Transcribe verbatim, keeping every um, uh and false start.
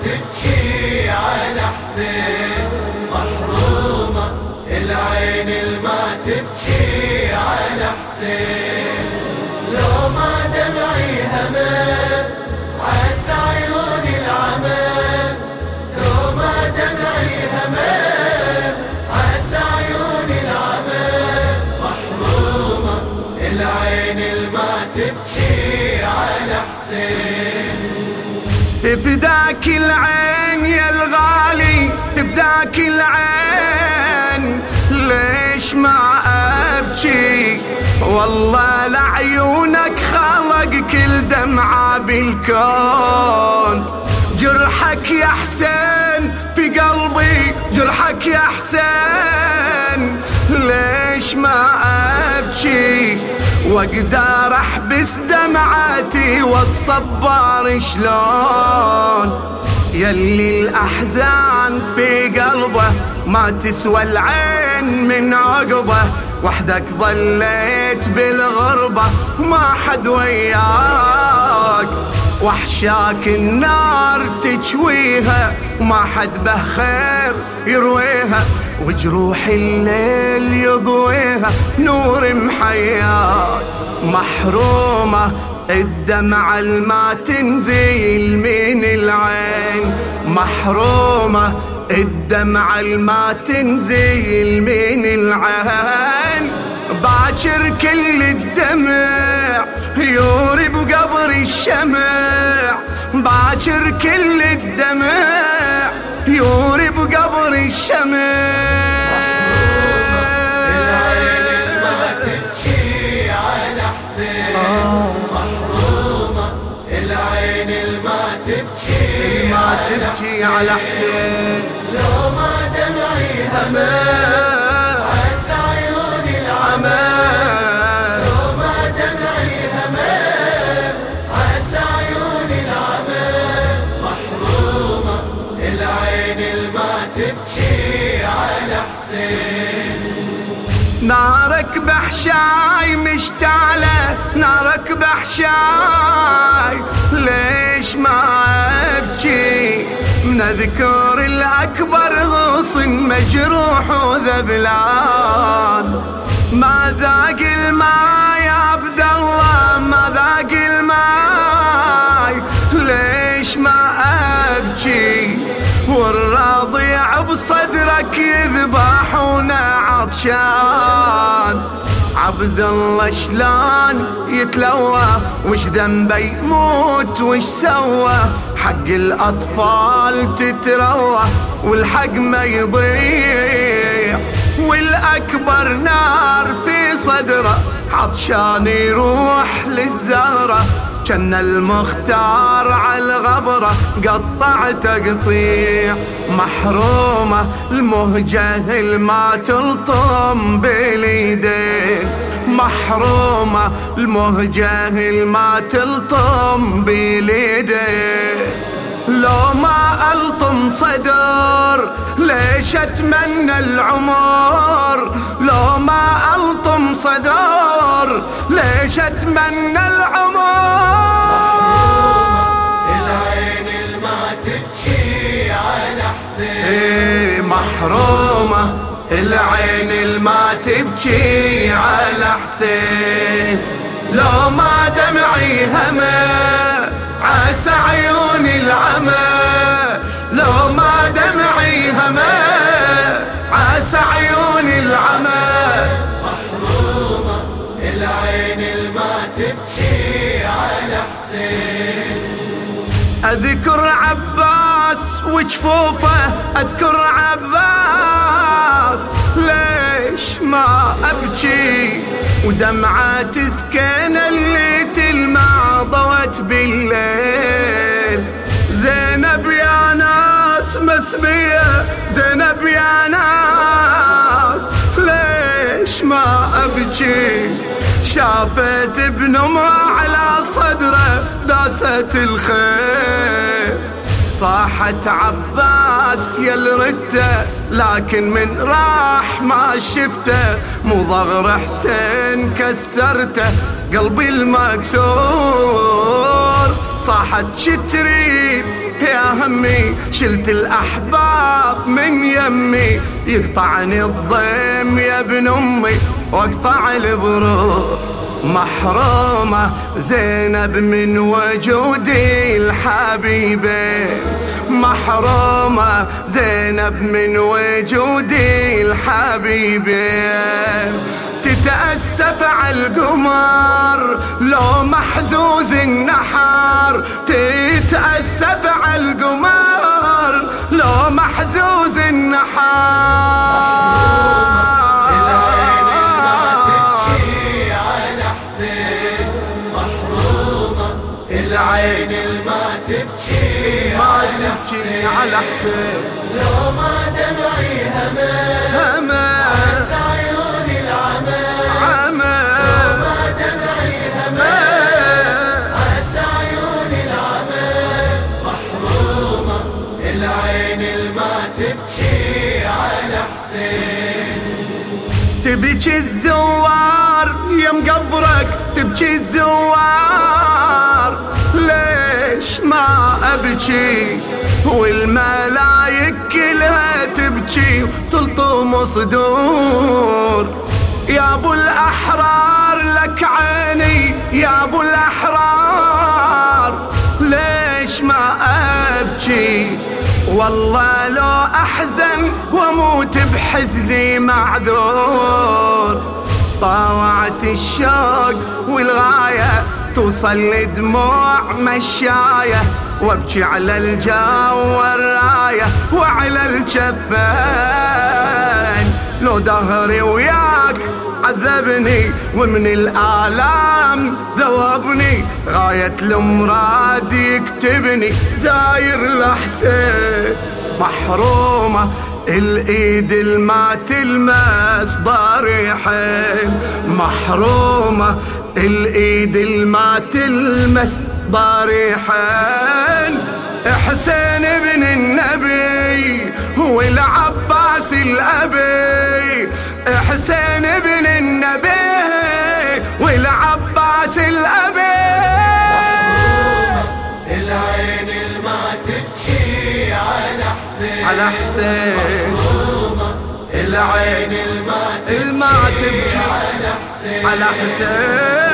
تبكي على حسين، محرومة العين الما تبكي على حسين. لو ما دمعي همه عسى عيون العمى، لو ما دمعي همه عسى عيون العمى، محرومة العين الما تبكي على حسين. تفداك العين يا الغالي، تفداك العين، ليش ما أبكي؟ والله لعيونك خلق كل دمعة بالكون. جرحك يا حسين في قلبي، جرحك يا حسين، ليش ما أبكي؟ واقدر احبس دمعاتي واتصبر شلون؟ يلي الاحزان في قلبه ما تسوى العين من عقبه، وحدك ظليت بالغربة وما حد وياك، وحشاك النار تشويها وما حد به خير يرويها، وجروح الليل يضويها نور محياك. محرومة الدمعة الما تنزل من العين، محرومة الدمعة الما تنزل من العين. باكر كل الدمع يوري بقبر الشمع، باكر كل الدمع يوري بقبر الشمع. العين الما تبكي على حسين، محرومة العين الما تبكي ما تبكي على حسين. لو ما دمعي همه عسى عيون العمى، لو ما دمعي همه عسى عيون العمى، محرومة العين الما تبكي على حسين. نارك بحشاي مشتعلة، نارك بحشاي، ليش ما أبكي؟ من أذكر الأكبر غصن مجروح وذبلان، ما ذاق الماء يا عبد الله، ما ذاق الماء، ليش ما أبكي؟ والرضيع بصدرك يذبحون عطشان، عبد الله شلان يتلوى؟ وش ذنبه يموت وش سوى؟ حق الأطفال تتروى والحق ما يضيع، والأكبر نار في صدره عطشان يروح للزهرة، كان المختار على الغبرة قطع تقطيع. محرومة المهجة ما تلطم باليدين، محرومة المهجة ما تلطم باليدين. لو ما ألطم صدر ليش أتمنى العمر، لو ما ألطم صدر ليش أتمنى العمر. العين الما تبكي على حسين، محرومة العين الما تبكي على حسين. لو ما دمعي همه عسى عيون العمى، لو ما دمعي همه عسى عيون العمى، محرومة العين الما تبكي على حسين. أذكر عباس وجفوفه، أذكر عباس، ليش ما أبكي؟ ودمعة تسكن اللي تلمع ضوت بالليل. زينب يا ناس مسبية، زينب يا ناس، ليش ما أبكي؟ شافت ابن امرأة على صدره داست الخيل، صاحت عباس يا الرته، لكن من راح ما شفته، مو ضغر حسين كسرته قلبي المكسور. صاحت شتريد يا همي شلت الأحباب من يمي، يقطعني الضيم يا ابن أمي واقطع البروق. محرومة زينب من وجودي الحبيبة، محرومة زينب من وجودي الحبيبة. تتأسف على القمر لو محزوز النحر، تتأسف على القمر لو محزوز النحر. العين الما تبكي على حسين، على حسين لو ما دمعي همه همه عسى عيوني العمى، عمى لو ما دمعي همه عسى عيوني العمى. محرومة العين الما تبكي على حسين. تبكي الزوار يم قبرك، تبكي الزوار ليش ما أبكي، والملايك كلها تبكي وتلطم صدور. يا ابو الأحرار لك عيني، يا ابو الأحرار ليش ما أبكي، والله لو أحزن واموت بحزني معذور. طاوعت الشوق والغاية توصل لدموع مشاية، وابكي على الجو والراية وعلى الجبين. لو دهري وياك عذبني ومن الآلام ذوبني، غاية المراد يكتبني زاير لحسين. محرومة الايد الما تلمس ضريحين، محرومة الايد الما تلمس ضريحين. حسين ابن النبي هو العباس الأبي، حسين ابن النبي والعباس الأبي. العين الما تبكي على حسين، على حسين العين الما تبكي على حسين، على حسين.